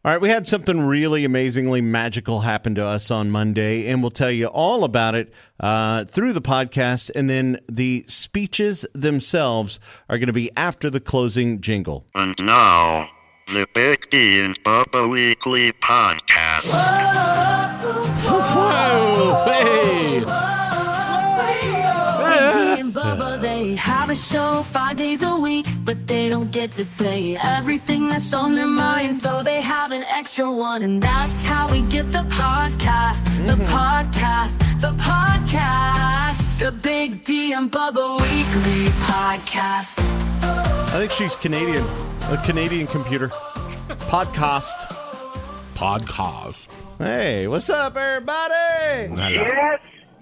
All right, we had something really amazingly magical happen to us on Monday, and we'll tell you all about it through the podcast, and then the speeches themselves are going to be after the closing jingle. And now, the Big D and Bubba Weekly Podcast. Whoa, hey! Big D and Bubba, they have a show 5 days a week, but they don't get to say everything that's on their mind, so they have an extra one, and that's how we get the podcast, the podcast, the podcast, the Big D and Bubba Weekly Podcast. I think she's Canadian, a Canadian computer. Podcast. Hey, what's up, everybody? Yes.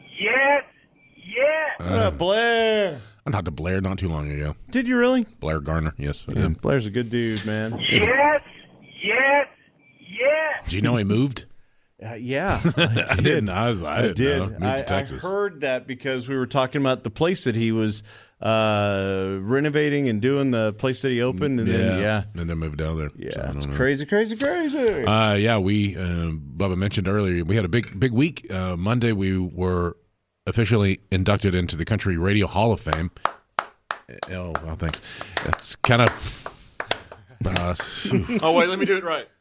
What up, Blair? I talked to Blair not too long ago. Did you really? Blair Garner, yes. I Yeah, did. Blair's a good dude, man. Yes. Do you know he moved? Yeah, I I did. didn't. I didn't know. Moved I to Texas. heard that because we were talking about the place that he was renovating and doing the place that he opened, and then And then moved down there. So I it's don't know. crazy. Yeah, we Bubba mentioned earlier we had a big week. Monday we were officially inducted into the Country Radio Hall of Fame. Oh, well, thanks. That's kind of. Oh, wait, let me do it right.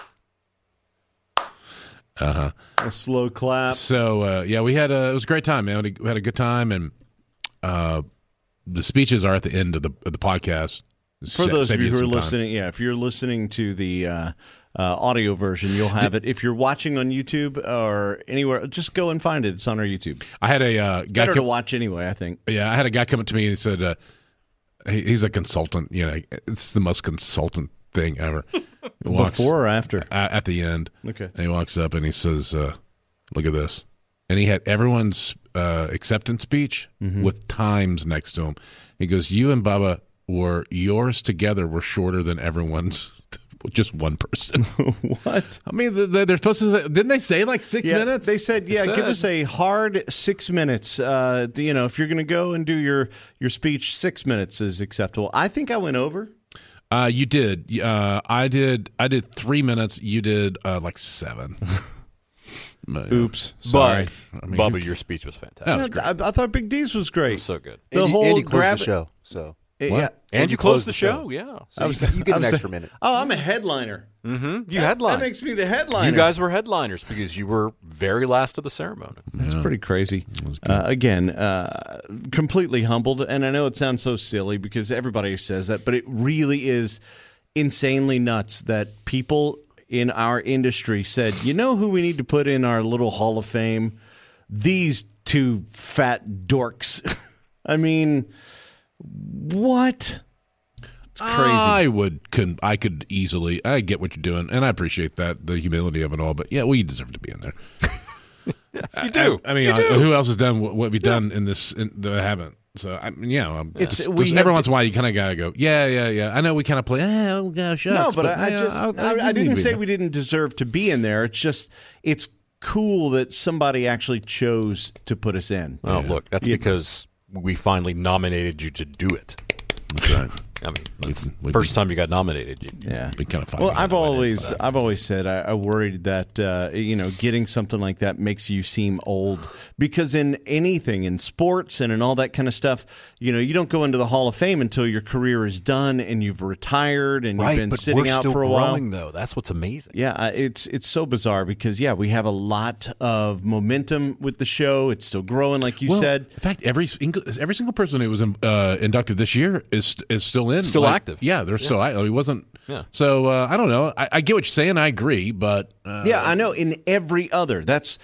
Uh-huh. A slow clap. So yeah, we had it was a great time, man. We had a good time, and the speeches are at the end of the podcast. For those of Save you who are some time. listening, if you're listening to the audio version, you'll have it. If you're watching on YouTube or anywhere, just go and find it. It's on our YouTube. I had a guy Better to watch anyway, I think. Yeah, I had a guy come up to me and he said, he's a consultant. You know, it's the most consultant thing ever. He walks Before or after? at the end. Okay. And he walks up and he says, "Look at this," and he had everyone's acceptance speech with times next to him. He goes, "You and Bubba yours together were shorter than everyone's." Just one person. What? I mean, they're supposed to say, didn't they say like 6 minutes? They said, give us a hard 6 minutes. If you're going to go and do your speech, 6 minutes is acceptable. I think I went over. You did. I did 3 minutes. You did like 7. Oops. Sorry. But, Bubba, your speech was fantastic. I thought Big D's was great. So good. Andy closed the show, so Yeah. And you closed the show, yeah. so you get an extra minute. Oh, I'm a headliner. You headlined. That makes me the headliner. You guys were headliners because you were very last of the ceremony. That's pretty crazy. Again, completely humbled. And I know it sounds so silly because everybody says that, but it really is insanely nuts that people in our industry said, you know who we need to put in our little Hall of Fame? These two fat dorks. I mean, what? It's crazy. I could easily. I get what you're doing, and I appreciate that, the humility of it all. But yeah, we deserve to be in there. You do. I mean, who else has done what we've done in this that I haven't? So I mean, every once in a while you kind of gotta go, yeah. I know we kind of play. Oh gosh, No, but I didn't say we didn't deserve to be in there. It's just it's cool that somebody actually chose to put us in. Oh, look, that's because we finally nominated you to do it. That's right. I mean, that's the first time you got nominated. Yeah, Be kind of fun. well, I've always said I worried that getting something like that makes you seem old because in anything in sports and in all that kind of stuff, you don't go into the Hall of Fame until your career is done and you've retired and you've been sitting out for a while. Growing, though. That's what's amazing. Yeah, it's so bizarre because we have a lot of momentum with the show. It's still growing, like you said. In fact, every single person who was inducted this year is still in, still active. Yeah, they're still active. He wasn't. Yeah. So I don't know. I get what you're saying. I agree, but I know. In every other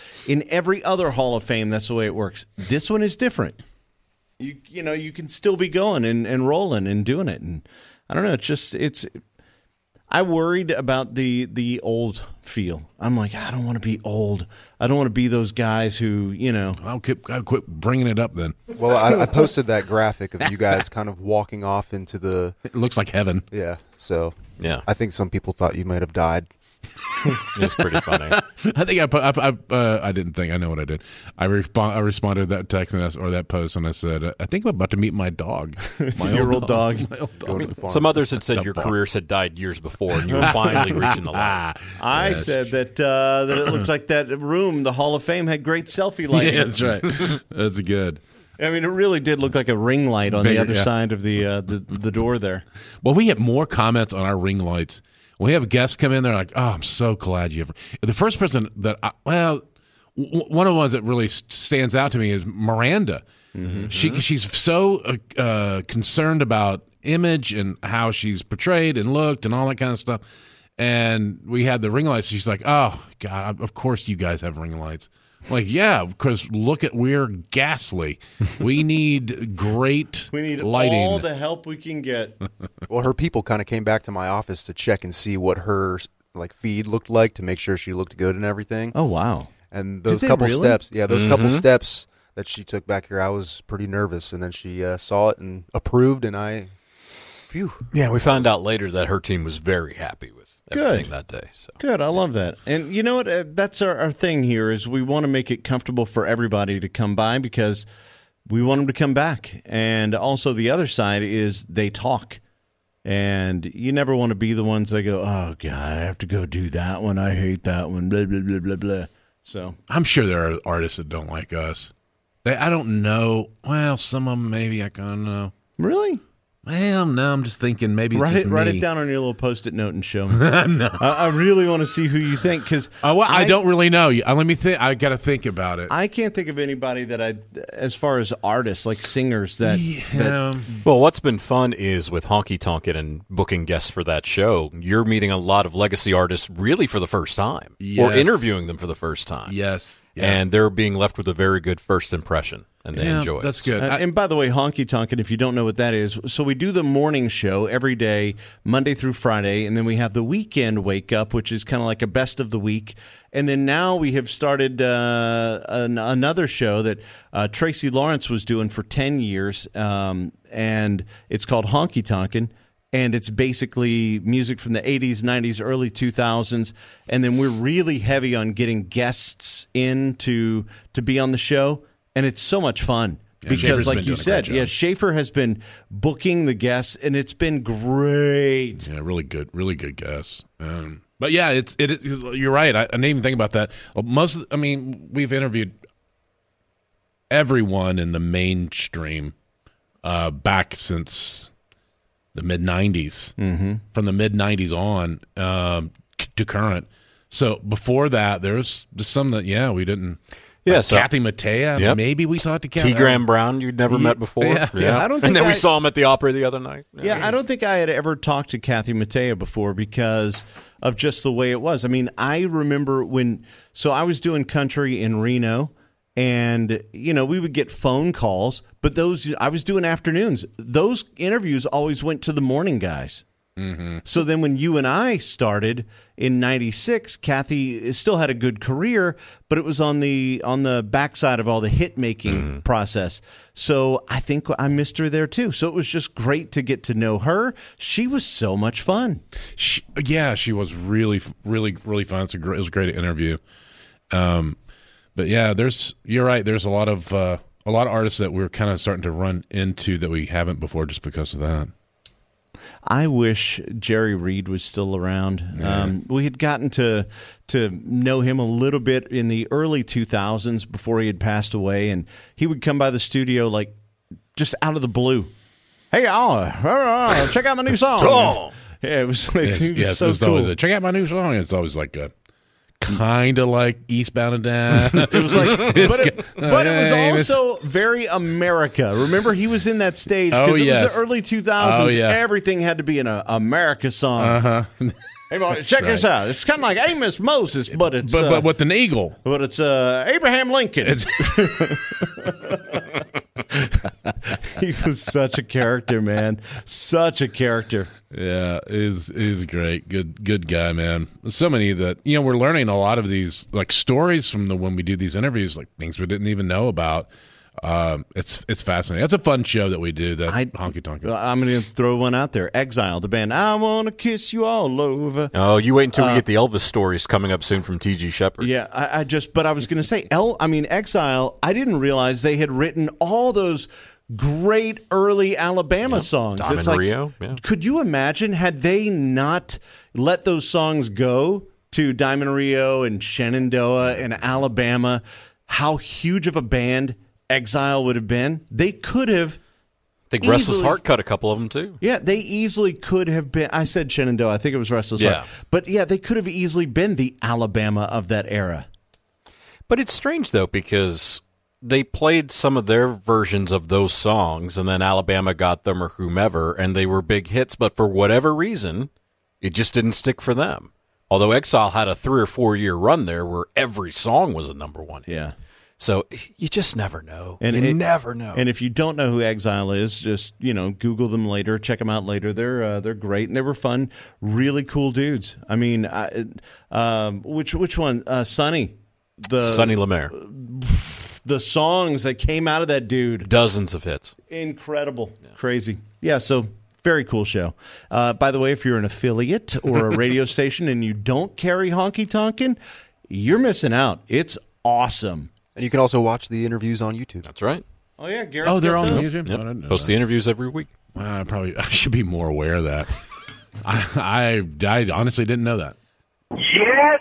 Hall of Fame, that's the way it works. This one is different. You can still be going and rolling and doing it, and I don't know. It's. I worried about the old feel. I'm like, I don't want to be old. I don't want to be those guys who, I'll quit bringing it up then. Well, I posted that graphic of you guys kind of walking off into the. It looks like heaven. Yeah. So Yeah. I think some people thought you might have died. It's pretty funny. I think I didn't think. I know what I did. I responded to that text or that post, and I said, I think I'm about to meet my dog. My Your old dog. My old dog. Go to the farm. Some others had said your careers had died years before, and you were finally reaching the light. I said that it looks like that room, the Hall of Fame, had great selfie lighting. Yeah, that's right. That's good. I mean, it really did look like a ring light on the other side of the door there. Well, we get more comments on our ring lights. When we have guests come in, they're like, "Oh, I'm so glad you ever." The first person that, one of the ones that really stands out to me is Miranda. Mm-hmm. She's so concerned about image and how she's portrayed and looked and all that kind of stuff. And we had the ring lights. She's like, "Oh God, of course you guys have ring lights." Like, yeah, because we're ghastly. We need great lighting. All the help we can get. Well, her people kind of came back to my office to check and see what her feed looked like to make sure she looked good and everything. Oh, wow. And those couple steps, couple steps that she took back here, I was pretty nervous. And then she saw it and approved, and phew. Yeah, we found out later that her team was very happy with everything that day. So. Good, I love that. And you know what? That's our thing here is we want to make it comfortable for everybody to come by because we want them to come back. And also the other side is they talk. And you never want to be the ones that go, oh, God, I have to go do that one. I hate that one, blah, blah, blah, blah, blah. So I'm sure there are artists that don't like us. I don't know. Well, some of them maybe I kind of know. Really? Well, no, I'm just thinking maybe it's just write me. it down on your little Post-it note and show me. No. I really want to see who you think because I don't really know. Let me think. I got to think about it. I can't think of anybody that as far as artists, like singers, that Well, what's been fun is with Honky Tonkin' and booking guests for that show, you're meeting a lot of legacy artists really for the first time or interviewing them for the first time. Yes. Yeah. And they're being left with a very good first impression, and they enjoy it. That's good. And by the way, Honky Tonkin', if you don't know what that is, so we do the morning show every day, Monday through Friday, and then we have the weekend wake up, which is kind of like a best of the week. And then now we have started another show that Tracy Lawrence was doing for 10 years, and it's called Honky Tonkin'. And it's basically music from the 80s, 90s, early 2000s. And then we're really heavy on getting guests in to be on the show. And it's so much fun. Because Schaefer's like been you doing a said, great job. Schaefer has been booking the guests, and it's been great. Yeah, really good guess. But yeah, it is. You're right. I didn't even think about that. We've interviewed everyone in the mainstream back since the mid-'90s, from the mid-'90s on to current. So before that, there's just some that we didn't. Yeah, so Kathy Mattea. Maybe we talked to Kathy. T. Graham Brown, you'd never met before. Yeah. I don't think and then we saw him at the opera the other night. Yeah, I don't think I had ever talked to Kathy Mattea before because of just the way it was. I mean, I remember so I was doing country in Reno, and we would get phone calls, but I was doing afternoons. Those interviews always went to the morning guys. Mm-hmm. So then when you and I started in 96, Kathy still had a good career, but it was on the backside of all the hit making process. So I think I missed her there too. So it was just great to get to know her. She was so much fun. She was really, really, really fun. It was a great interview. But yeah, you're right. There's a lot of artists that we're kind of starting to run into that we haven't before just because of that. I wish Jerry Reed was still around. Yeah. We had gotten to know him a little bit in the early 2000s before he had passed away, and he would come by the studio like just out of the blue. Hey, y'all, check out my new song. Yeah, it was like, so cool. Always check out my new song. It's always like a kind of like Eastbound and Down. It was like, but it was also very America. Remember, he was in that stage because it was the early 2000s. Everything had to be an America song. Hey, boy, check this out. It's kind of like Amos Moses, but it's but with an eagle. But it's Abraham Lincoln. He was such a character, man. Such a character. Yeah, he's great. Good guy, man. So many that we're learning a lot of these like stories from when we do these interviews, like things we didn't even know about. It's fascinating. It's a fun show that we do. That Honky Tonk. I'm going to throw one out there. Exile, the band. I want to kiss you all over. Oh, you wait until we get the Elvis stories coming up soon from T.G. Shepherd. Yeah, but I was going to say, Exile. I didn't realize they had written all those great early Alabama songs. Diamond it's like, Rio. Yeah. Could you imagine had they not let those songs go to Diamond Rio and Shenandoah and Alabama, how huge of a band Exile would have been? They could have. I think Restless Heart cut a couple of them too. Yeah, they easily could have been. I said Shenandoah. I think it was Restless Heart. But yeah, they could have easily been the Alabama of that era. But it's strange though, because they played some of their versions of those songs, and then Alabama got them or whomever, and they were big hits, but for whatever reason, it just didn't stick for them. Although Exile had a 3 or 4 year run there where every song was a number one hit. Yeah. So you just never know. You never know. And if you don't know who Exile is, just Google them later, check them out later. They're great and they were fun, really cool dudes. I mean, which one? Sonny Lemaire. The songs that came out of that dude, dozens of hits, incredible, crazy. Yeah, so very cool show. By the way, if you're an affiliate or a radio station and you don't carry Honky Tonkin', you're missing out. It's awesome. And you can also watch the interviews on YouTube. That's right. Oh yeah, Garrett's they're got on those. YouTube. Yep. Post the interviews every week. I should be more aware of that. I honestly didn't know that. Yes.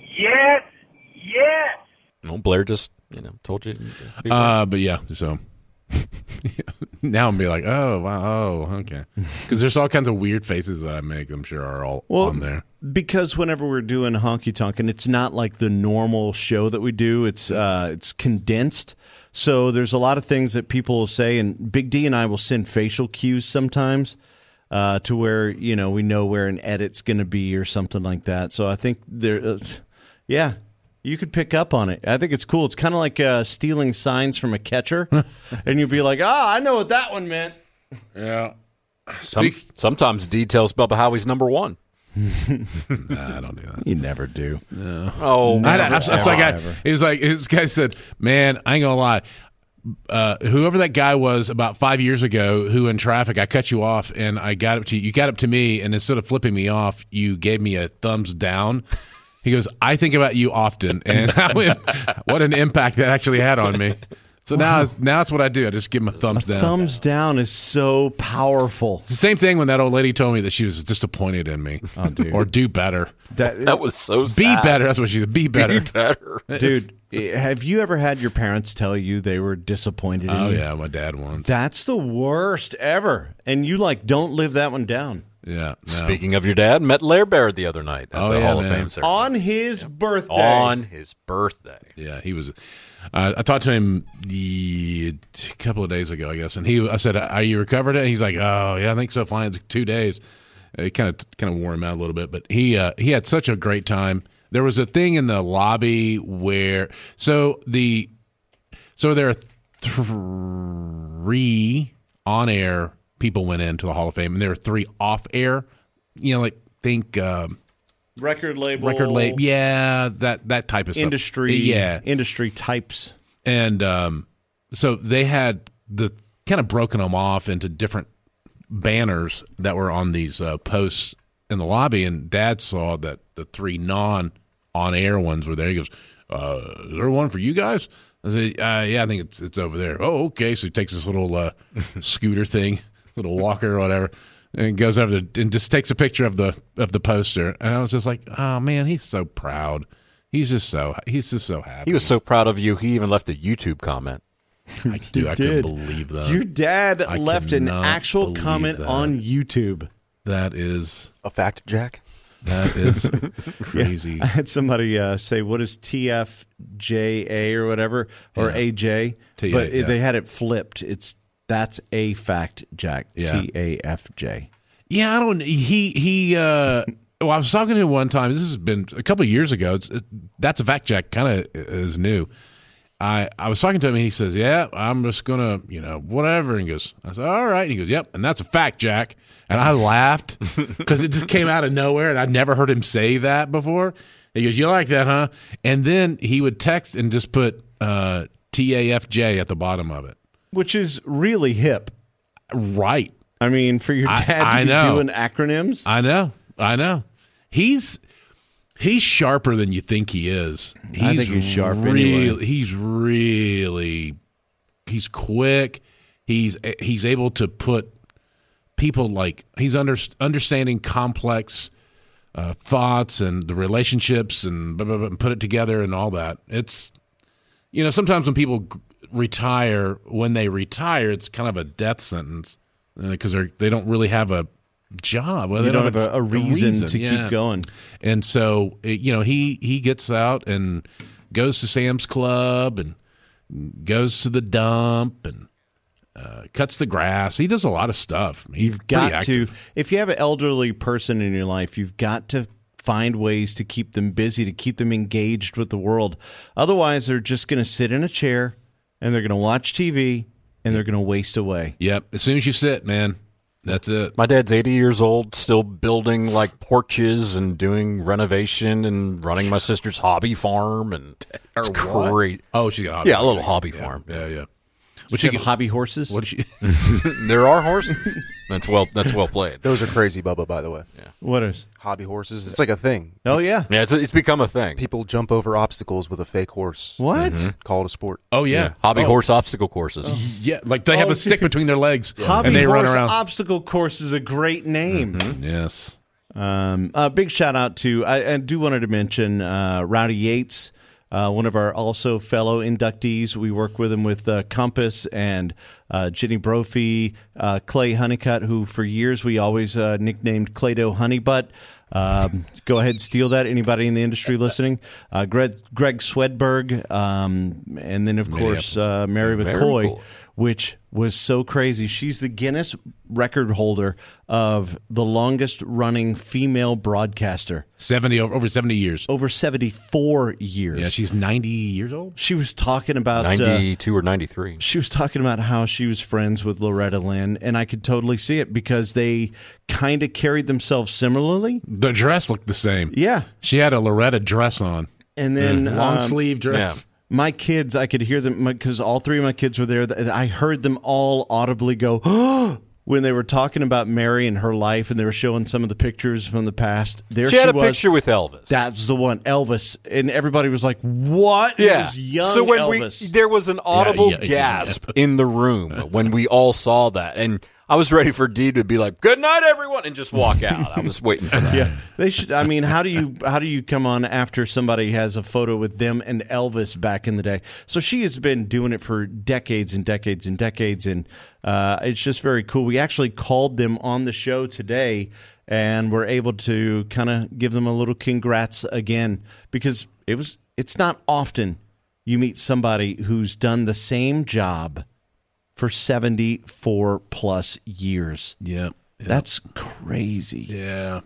Well, Blair just told you. But yeah, so now I'm be like, oh wow, oh okay, because there's all kinds of weird faces that I make. I'm sure are all on there. Because whenever we're doing Honky Tonk, and it's not like the normal show that we do, it's condensed. So there's a lot of things that people will say, and Big D and I will send facial cues sometimes to where we know where an edit's going to be or something like that. So I think yeah. You could pick up on it. I think it's cool. It's kind of like stealing signs from a catcher, and you'd be like, I know what that one meant. Yeah. Sometimes details about how he's number one. Nah, I don't do that. You never do. No. Oh, this guy said, man, I ain't going to lie. Whoever that guy was about 5 years ago who in traffic, I cut you off, and I got up to you. You got up to me, and instead of flipping me off, you gave me a thumbs down. He goes, I think about you often, and what an impact that actually had on me. So now it's what I do. I just give him a thumbs down. Thumbs down is so powerful. It's the same thing when that old lady told me that she was disappointed in me. Oh, dude. Or do better. That was so sad. Be better. That's what she said. Be better. Be better. Dude, have you ever had your parents tell you they were disappointed in you? Oh, yeah, my dad once. That's the worst ever. And you, don't live that one down. Yeah. No. Speaking of your dad, met Lair Bear the other night at the Hall of Fame ceremony. On his birthday. On his birthday. Yeah, he was. I talked to him a couple of days ago, I guess, and I said, "Are you recovered?" And he's like, "Oh, yeah, I think so. Fine, it's 2 days." It kind of wore him out a little bit, but he had such a great time. There was a thing in the lobby where there are 3 on-air people went into the Hall of Fame, and there are 3 off-air. Think record label, yeah, that type of industry, stuff. Yeah, industry types. And so they had the kind of broken them off into different banners that were on these posts in the lobby, and Dad saw that the 3 non-on-air ones were there. He goes, "Is there one for you guys?" I said, "Yeah, I think it's over there." Oh, okay. So he takes this little scooter thing, little walker or whatever, and goes over and just takes a picture of the poster. And I was just like, "Oh man, he's so proud. He's just so happy." He was so proud of you. He even left a YouTube comment. I couldn't believe that. Your dad left an actual comment on YouTube. That is a fact, Jack. That is crazy. Yeah. I had somebody say, "What is TFJA or whatever or AJ?" But they had it flipped. That's a fact, Jack. Yeah. TAFJ. Yeah, I don't. I was talking to him one time. This has been a couple of years ago. That's a fact, Jack. Kind of is new. I was talking to him, and he says, "Yeah, I'm just gonna, whatever." And he goes, I said, "All right." And he goes, "Yep," and that's a fact, Jack. And I laughed because it just came out of nowhere, and I'd never heard him say that before. He goes, "You like that, huh?" And then he would text and just put TAFJ at the bottom of it. Which is really hip. Right. I mean, for your dad to be doing acronyms. I know. He's sharper than you think he is. I think he's sharp anyway. He's quick. He's able to put people he's understanding complex thoughts and the relationships and blah, blah, blah, and put it together and all that. It's, sometimes when people retire, it's kind of a death sentence because they don't really have a job. Well, they don't have a reason to keep going. And so, he gets out and goes to Sam's Club and goes to the dump and cuts the grass. He does a lot of stuff. You've got to, if you have an elderly person in your life, you've got to find ways to keep them busy, to keep them engaged with the world. Otherwise, they're just going to sit in a chair and they're going to watch TV and they're going to waste away. Yep. As soon as you sit, man, that's it. My dad's 80 years old, still building porches and doing renovation and running my sister's hobby farm. And it's great. Oh, she got a hobby farm. A little hobby farm. Yeah. Would you have hobby horses? What did There are horses. That's well played. Those are crazy, Bubba, by the way. Yeah. What is? Hobby horses. It's like a thing. Oh, yeah. Yeah, it's become a thing. People jump over obstacles with a fake horse. What? Mm-hmm. Call it a sport. Oh, yeah. Hobby horse obstacle courses. Yeah, they have a stick between their legs Hobby and they run horse around. obstacle course is a great name. Mm-hmm. Yes. Big shout out to, I do wanted to mention Rowdy Yates, one of our also fellow inductees. We work with him with Compass and Jenny Brophy, Clay Honeycutt, who for years we always nicknamed Claydo Honeybutt. Go ahead, steal that. Anybody in the industry listening? Greg Swedberg, and then, of course, Mary McCoy, cool. Which was so crazy. She's the Guinness record holder of the longest running female broadcaster. Over 70 years. Over 74 years. Yeah, she's 90 years old. She was talking about 92 or 93. She was talking about how she was friends with Loretta Lynn, and I could totally see it because they kind of carried themselves similarly. The dress looked the same. Yeah. She had a Loretta dress on. And then long sleeve dress. Yeah. My kids, I could hear them because all three of my kids were there. I heard them all audibly go, oh, when they were talking about Mary and her life, and they were showing some of the pictures from the past. She had a picture with Elvis. That's the one, Elvis. And everybody was like, what? Yeah. It was young so when Elvis. There was an audible gasp in the room when we all saw that. And I was ready for Dee to be like, good night, everyone, and just walk out. I was waiting for that. Yeah, they should. I mean, how do you come on after somebody has a photo with them and Elvis back in the day? So she has been doing it for decades and decades and decades, and it's just very cool. We actually called them on the show today, and we're able to kind of give them a little congrats again because it's not often you meet somebody who's done the same job for 74 plus years. Yeah. That's crazy. Yeah.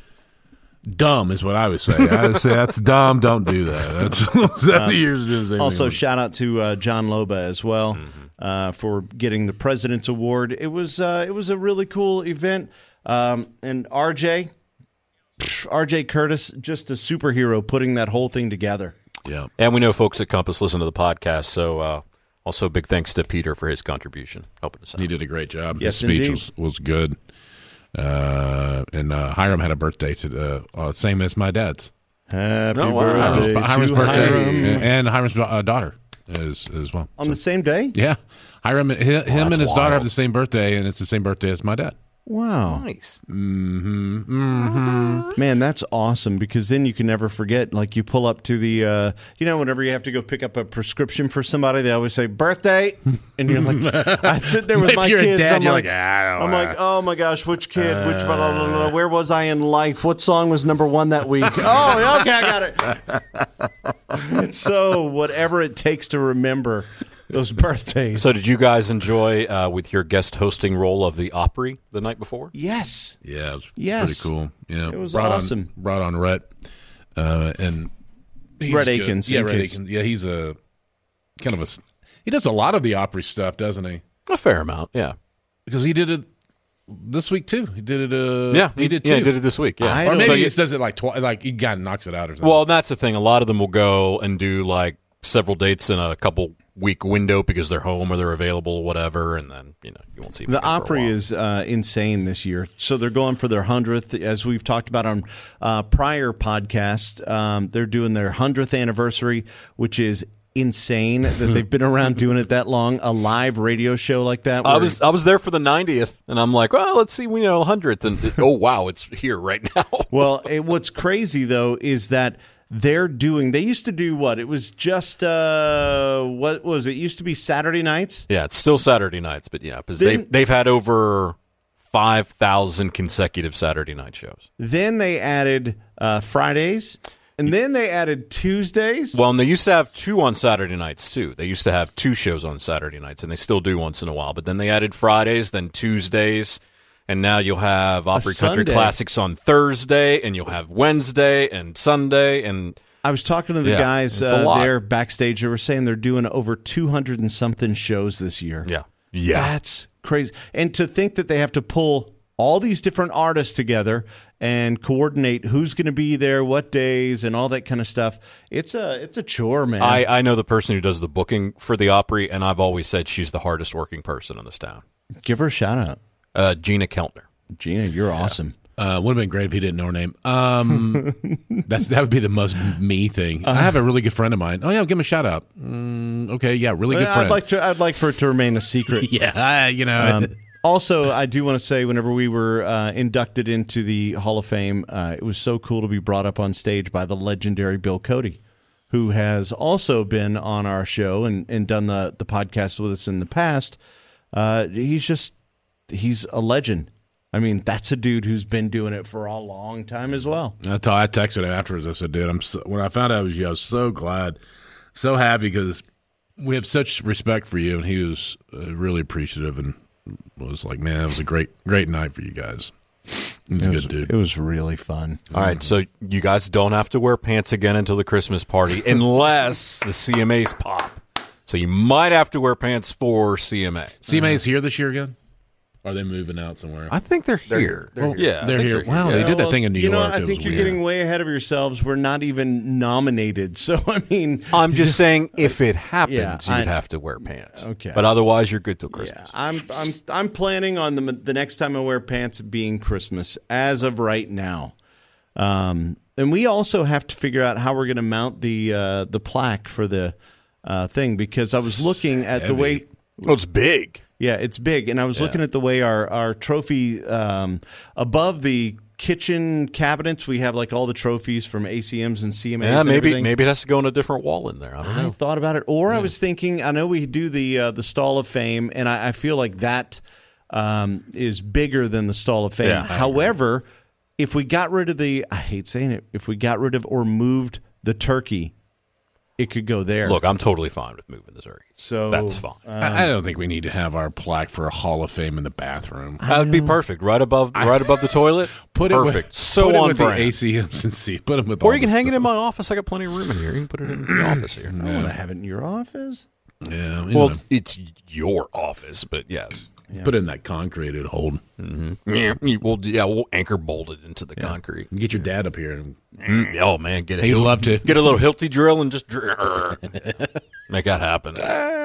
Dumb is what I would say. I would say that's dumb. Don't do that. That's 70 years to do. Also, shout out to John Loba as well for getting the President's Award. It was a really cool event. And RJ Curtis, just a superhero putting that whole thing together. Yeah. And we know folks at Compass listen to the podcast, so also, big thanks to Peter for his contribution, helping us out. He did a great job. Yes, his speech was good. And Hiram had a birthday same as my dad's. Happy birthday to Hiram's birthday. Hiram. And Hiram's daughter as well. On the same day? Yeah. Him and his wild. daughter have the same birthday, and it's the same birthday as my dad. Wow. Nice. Man, that's awesome because then you can never forget. Like you pull up to the, whenever you have to go pick up a prescription for somebody, they always say birthday. And you're like, I sit there with If my you're a kids. dad, I'm you're like, I don't know. oh my gosh, which kid? Which, blah, blah, blah, blah, where was I in life? What song was number one that week? Oh, okay, I got it. It's so whatever it takes to remember those birthdays. So did you guys enjoy with your guest hosting role of the Opry the night before? Yes. Yeah, it was Yes. pretty cool. Yeah, It was awesome. Brought on Rhett, and he's Rhett good. Akins. Yeah, Rhett Akins. Yeah, he's a kind of he does a lot of the Opry stuff, doesn't he? A fair amount, yeah. Because he did it this week too. He did it. Yeah, he did too. Yeah, he did it this week. Yeah, I Or don't- maybe So he you- just does it like he kind of knocks it out or something. Well, that's the thing. A lot of them will go and do like several dates in a couple week window because they're home or they're available or whatever, and then you won't see them. The again for a Opry while. is insane this year. So they're going for their 100th, as we've talked about on prior podcast. They're doing their 100th anniversary, which is insane that they've been around doing it that long. A live radio show like that. I was there for the 90th, and I'm like, well, let's see, 100th, and oh wow, it's here right now. Well, what's crazy though is that they used to do what? It was just what was it? Used to be Saturday nights. Yeah, it's still Saturday nights, but yeah, because they've had over 5,000 consecutive Saturday night shows. Then they added Fridays. And then they added Tuesdays. Well, and they used to have 2 on Saturday nights, too. They used to have 2 shows on Saturday nights, and they still do once in a while. But then they added Fridays, then Tuesdays, and now you'll have Opry Country Classics on Thursday, and you'll have Wednesday and Sunday. And I was talking to the guys there backstage. They were saying they're doing over 200 and something shows this year. Yeah. That's crazy. And to think that they have to pull all these different artists together and coordinate who's going to be there, what days, and all that kind of stuff. It's a chore, man. I know the person who does the booking for the Opry, and I've always said she's the hardest working person in this town. Give her a shout out. Gina Keltner. Gina, you're awesome. Would have been great if he didn't know her name. That would be the most me thing. I have a really good friend of mine. Oh yeah, I'll give him a shout out. Okay, yeah, really good friend. I'd like for it to remain a secret. Yeah, Also, I do want to say, whenever we were inducted into the Hall of Fame, it was so cool to be brought up on stage by the legendary Bill Cody, who has also been on our show and done the podcast with us in the past. He's a legend. I mean, that's a dude who's been doing it for a long time as well. I texted him afterwards. I said, dude, when I found out it was you, I was so glad, so happy, because we have such respect for you, and he was really appreciative and was like, man, it was a great night for you guys. He's a good dude. It was really fun. All right, so you guys don't have to wear pants again until the Christmas party unless the CMAs pop. So you might have to wear pants for CMA. CMA's here this year again? Or are they moving out somewhere? I think they're here. They're here. Wow, they did that thing in New York. I think you're getting way ahead of yourselves. We're not even nominated. So, I mean, I'm just saying, if it happens, you'd have to wear pants. Okay. But otherwise, you're good till Christmas. Yeah, I'm planning on the next time I wear pants being Christmas as of right now. And we also have to figure out how we're going to mount the plaque for the thing, because I was looking at the way. Oh, it's big. Yeah, it's big, and I was looking at the way our trophy above the kitchen cabinets, we have like all the trophies from ACMs and CMAs. Yeah, and maybe everything. it has to go in a different wall in there. I don't know. I thought about it, or I was thinking, I know we do the Stall of Fame, and I feel like that is bigger than the Stall of Fame. Yeah, however, if we got rid of I hate saying it, if we got rid of or moved the turkey, it could go there. Look, I'm totally fine with moving the turkey. So that's fine. I don't think we need to have our plaque for a Hall of Fame in the bathroom. That would be perfect, right above the toilet. Put Perfect. it on with brand. the ACMs and see. Put them with. Or all you can the hang it stuff. in my office. I got plenty of room in here. You can put it in the office here. I want to have it in your office. Yeah. Well, it's your office, but yes. Yeah. Put it in that concreted hold. Mm-hmm. We'll anchor bolt it into the concrete. Get your dad up here. And, oh man, get he'd love to get a little Hilti drill and just make that happen.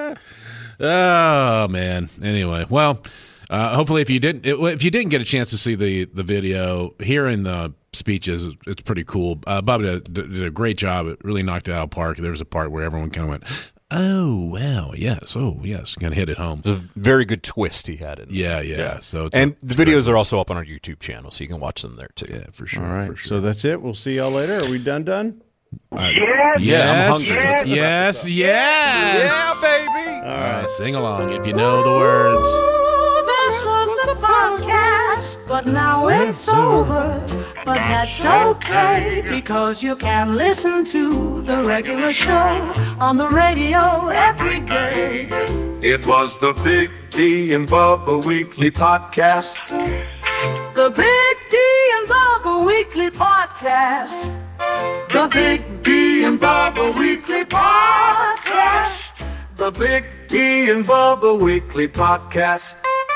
Oh man. Anyway, well, hopefully, if you didn't get a chance to see the video, hearing the speeches, it's pretty cool. Bobby did a great job. It really knocked it out of the park. There was a part where everyone kind of went, "Oh wow, yes, kind of hit it home." It's a very good twist he had in there. Yeah. So and the videos are also up on our YouTube channel, so you can watch them there too. Yeah, for sure. All right, for sure. so that's it. We'll see y'all later. Are we done? Yes, I'm hungry. Yes. Yeah, baby. All right, sing along if you know the words. This was the podcast, but now it's over. But that's okay, because you can listen to the regular show on the radio every day. It was the Big D and Bubba Weekly Podcast. The Big D and Bubba Weekly Podcast. The Big D and Bubba Weekly Podcast. The Big D and Bubba Weekly Podcast.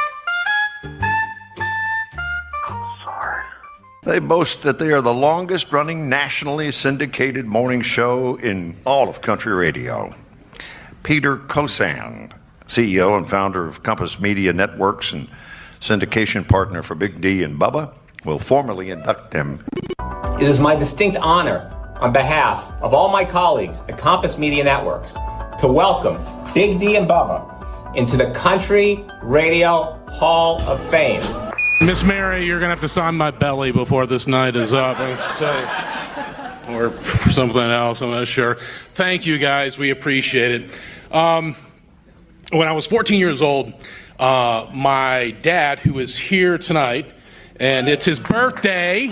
They boast that they are the longest-running nationally syndicated morning show in all of country radio. Peter Kosan, CEO and founder of Compass Media Networks and syndication partner for Big D and Bubba, will formally induct them. It is my distinct honor, on behalf of all my colleagues at Compass Media Networks, to welcome Big D and Bubba into the Country Radio Hall of Fame. Miss Mary, you're going to have to sign my belly before this night is up, I should say. Or something else, I'm not sure. Thank you, guys. We appreciate it. When I was 14 years old, my dad, who is here tonight, and it's his birthday,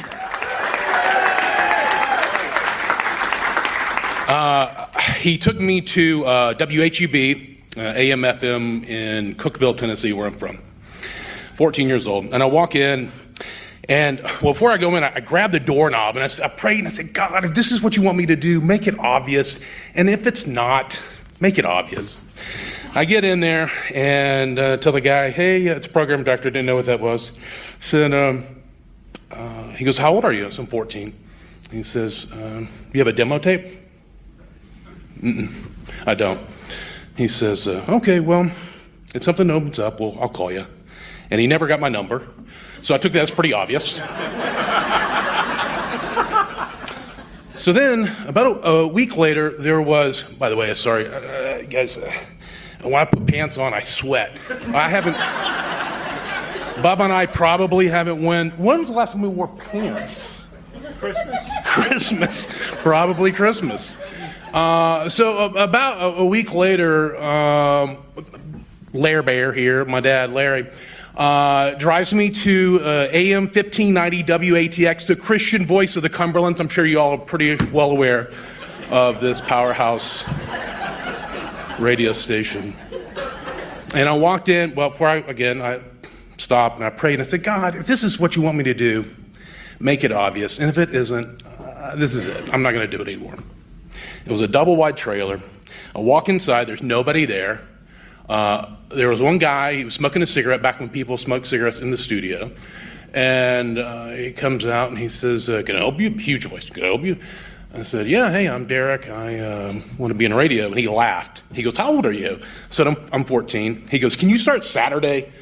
he took me to WHUB, AM/FM in Cookeville, Tennessee, where I'm from. 14 years old. And I walk in, and well, before I go in, I grab the doorknob, and I prayed, and I said, God, if this is what you want me to do, make it obvious. And if it's not, make it obvious. I get in there and tell the guy, hey, it's a program director, didn't know what that was. Said, he goes, how old are you? I said, I'm 14. He says, you have a demo tape? I don't. He says, okay, well, if something opens up, well, I'll call you. And he never got my number, so I took that as pretty obvious. So then, about a week later, there was, by the way, sorry, guys, when I put pants on, I sweat. I haven't, Bob and I probably haven't when was the last time we wore pants? Christmas, probably Christmas. So about a week later, Larry Bear here, my dad, Larry, drives me to AM 1590 WATX, the Christian voice of the Cumberlands. I'm sure you all are pretty well aware of this powerhouse radio station. And I walked in, well, before I stopped and I prayed and I said, God, if this is what you want me to do, make it obvious. And if it isn't, this is it. I'm not going to do it anymore. It was a double-wide trailer. I walk inside, there's nobody there. There was one guy, he was smoking a cigarette back when people smoked cigarettes in the studio. And he comes out and he says, can I help you? Huge voice, can I help you? I said, yeah, hey, I'm Derek. I want to be in radio. And he laughed. He goes, how old are you? I said, I'm 14. He goes, can you start Saturday?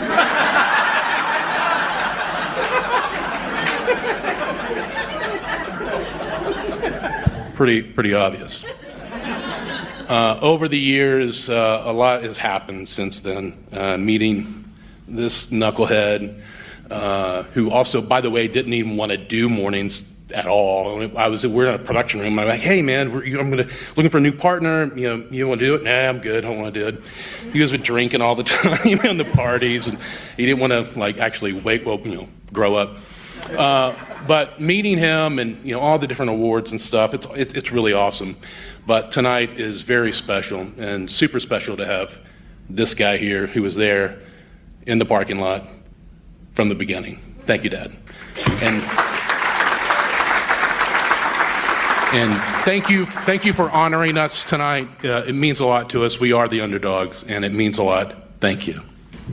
Pretty obvious. Over the years, a lot has happened since then. Meeting this knucklehead, who also, by the way, didn't even want to do mornings at all. We're in a production room. I'm like, hey man, I'm looking for a new partner. You want to do it? Nah, I'm good. I don't want to do it. He was drinking all the time in the parties, and he didn't want to actually grow up. But meeting him and all the different awards and stuff, it's really awesome. But tonight is very special and super special to have this guy here who was there in the parking lot from the beginning. Thank you, Dad. And thank you for honoring us tonight. It means a lot to us. We are the underdogs, and it means a lot. Thank you.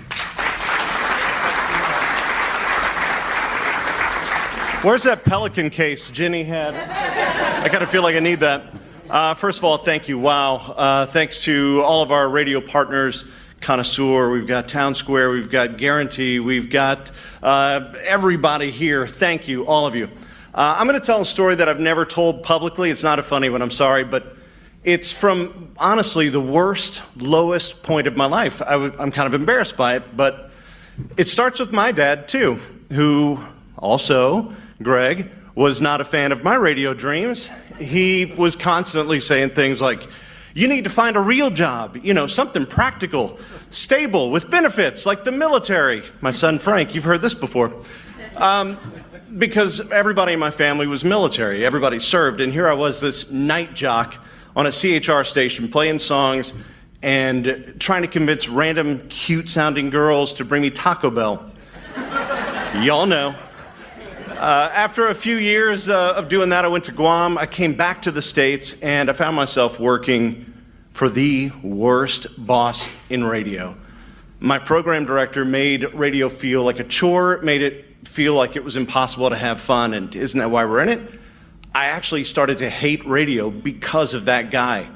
Where's that Pelican case Ginny had? I kind of feel like I need that. First of all, thank you. Wow. Thanks to all of our radio partners, Connoisseur, we've got Town Square, we've got Guarantee, we've got everybody here. Thank you, all of you. I'm going to tell a story that I've never told publicly. It's not a funny one, I'm sorry, but it's from, honestly, the worst, lowest point of my life. I'm kind of embarrassed by it, but it starts with my dad, too, who also, Greg, was not a fan of my radio dreams. He was constantly saying things like, you need to find a real job, something practical, stable, with benefits, like the military. My son Frank, you've heard this before. Because everybody in my family was military. Everybody served. And here I was, this night jock on a CHR station playing songs and trying to convince random cute-sounding girls to bring me Taco Bell. Y'all know. After a few years of doing that, I went to Guam. I came back to the States, and I found myself working for the worst boss in radio. My program director made radio feel like a chore, made it feel like it was impossible to have fun, and isn't that why we're in it? I actually started to hate radio because of that guy.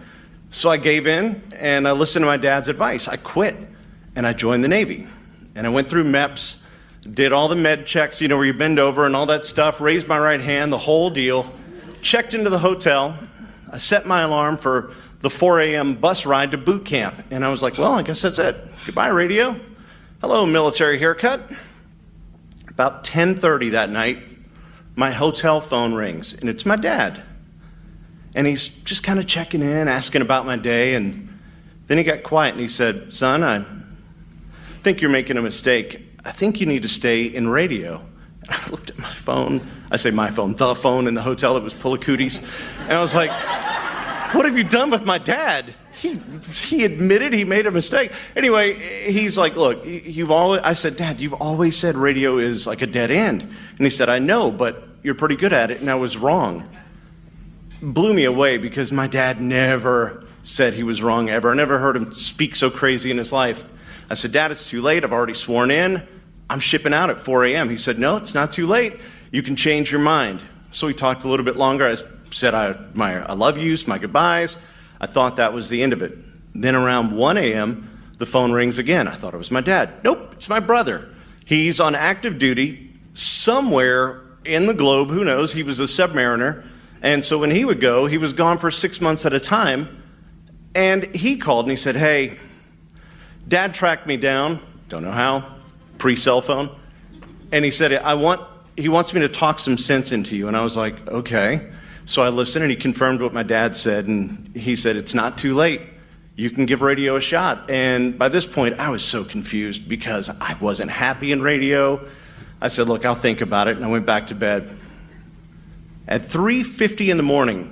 So I gave in, and I listened to my dad's advice. I quit, and I joined the Navy. And I went through MEPS, did all the med checks, where you bend over and all that stuff, raised my right hand, the whole deal, checked into the hotel. I set my alarm for the 4 a.m. bus ride to boot camp. And I was like, well, I guess that's it. Goodbye, radio. Hello, military haircut. About 10:30 that night, my hotel phone rings, and it's my dad. And he's just kind of checking in, asking about my day, and then he got quiet and he said, son, I think you're making a mistake. I think you need to stay in radio. And I looked at my phone. I say my phone, the phone in the hotel that was full of cooties. And I was like, what have you done with my dad? He admitted he made a mistake. Anyway, he's like, look, I said, Dad, you've always said radio is like a dead end. And he said, I know, but you're pretty good at it, and I was wrong. Blew me away because my dad never said he was wrong ever. I never heard him speak so crazy in his life. I said, Dad, it's too late. I've already sworn in. I'm shipping out at 4 a.m. He said, no, it's not too late. You can change your mind. So we talked a little bit longer. I said I love yous, my goodbyes. I thought that was the end of it. Then around 1 a.m., the phone rings again. I thought it was my dad. Nope, it's my brother. He's on active duty somewhere in the globe. Who knows? He was a submariner. And so when he would go, he was gone for 6 months at a time. And he called and he said, hey, Dad tracked me down. Don't know how. Pre-cell phone. And he said, he wants me to talk some sense into you. And I was like, okay. So I listened, and he confirmed what my dad said, and he said, it's not too late. You can give radio a shot. And by this point, I was so confused because I wasn't happy in radio. I said, look, I'll think about it, and I went back to bed. At 3:50 in the morning,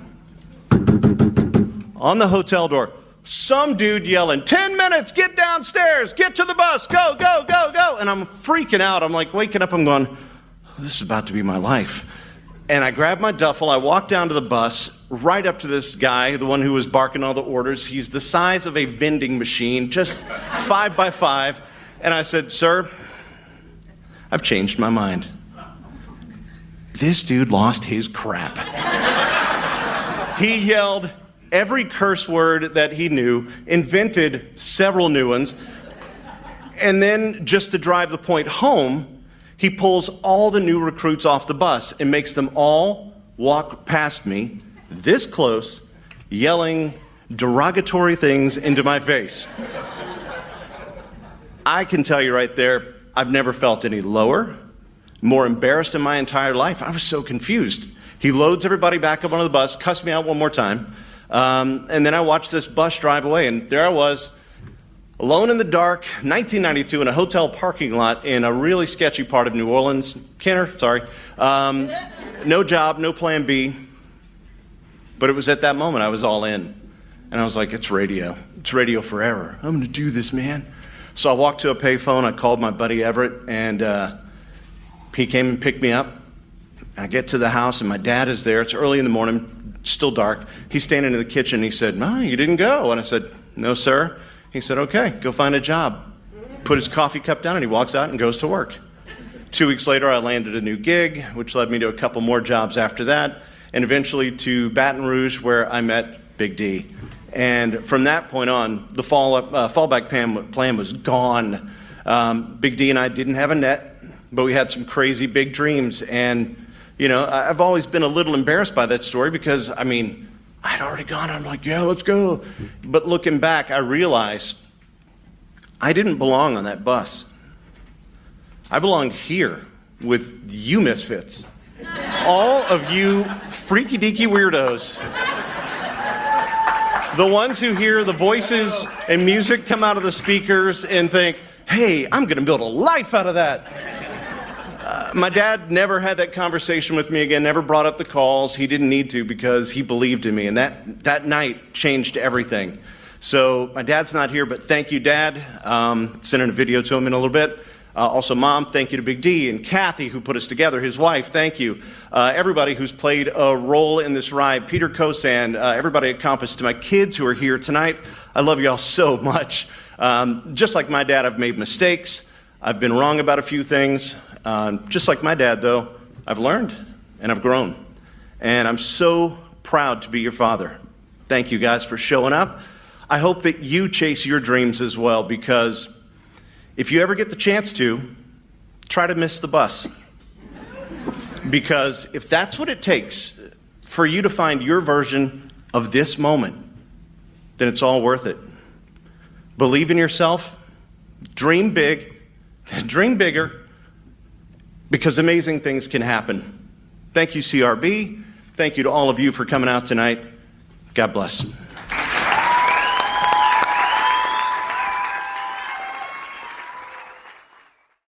on the hotel door, some dude yelling, 10 minutes, get downstairs, get to the bus, go, go, go, go. And I'm freaking out. I'm like waking up, I'm going, this is about to be my life. And I grabbed my duffel, I walked down to the bus, right up to this guy, the one who was barking all the orders. He's the size of a vending machine, just 5 by 5. And I said, sir, I've changed my mind. This dude lost his crap. He yelled every curse word that he knew, invented several new ones, and then just to drive the point home, he pulls all the new recruits off the bus and makes them all walk past me this close, yelling derogatory things into my face. I can tell you right there, I've never felt any lower, more embarrassed in my entire life. I was so confused. He loads everybody back up onto the bus, cussed me out one more time, and then I watched this bus drive away, and there I was, alone in the dark, 1992, in a hotel parking lot in a really sketchy part of New Orleans. Kenner, sorry. No job, no plan B. But it was at that moment I was all in. And I was like, it's radio. It's radio forever. I'm going to do this, man. So I walked to a payphone. I called my buddy Everett, and he came and picked me up. I get to the house, and my dad is there. It's early in the morning, still dark. He's standing in the kitchen. He said, no, you didn't go. And I said, no, sir. He said, okay, go find a job. Put his coffee cup down, and he walks out and goes to work. 2 weeks later, I landed a new gig, which led me to a couple more jobs after that, and eventually to Baton Rouge, where I met Big D. And from that point on, the fallback plan was gone. Big D and I didn't have a net, but we had some crazy big dreams. And, I've always been a little embarrassed by that story because, I'd already gone. I'm like, yeah, let's go. But looking back, I realized I didn't belong on that bus. I belonged here with you misfits. All of you freaky deaky weirdos. The ones who hear the voices and music come out of the speakers and think, hey, I'm going to build a life out of that. My dad never had that conversation with me again, never brought up the calls. He didn't need to because he believed in me. And that night changed everything. So my dad's not here, but thank you, Dad. Sending a video to him in a little bit. Also, Mom, thank you to Big D and Kathy, who put us together, his wife, thank you. Everybody who's played a role in this ride, Peter Kosan, everybody at Compass, to my kids who are here tonight, I love you all so much. Just like my dad, I've made mistakes. I've been wrong about a few things. Just like my dad, though, I've learned and I've grown. And I'm so proud to be your father. Thank you guys for showing up. I hope that you chase your dreams as well, because if you ever get the chance to, try to miss the bus. Because if that's what it takes for you to find your version of this moment, then it's all worth it. Believe in yourself, dream big, dream bigger, because amazing things can happen. Thank you, CRB. Thank you to all of you for coming out tonight. God bless.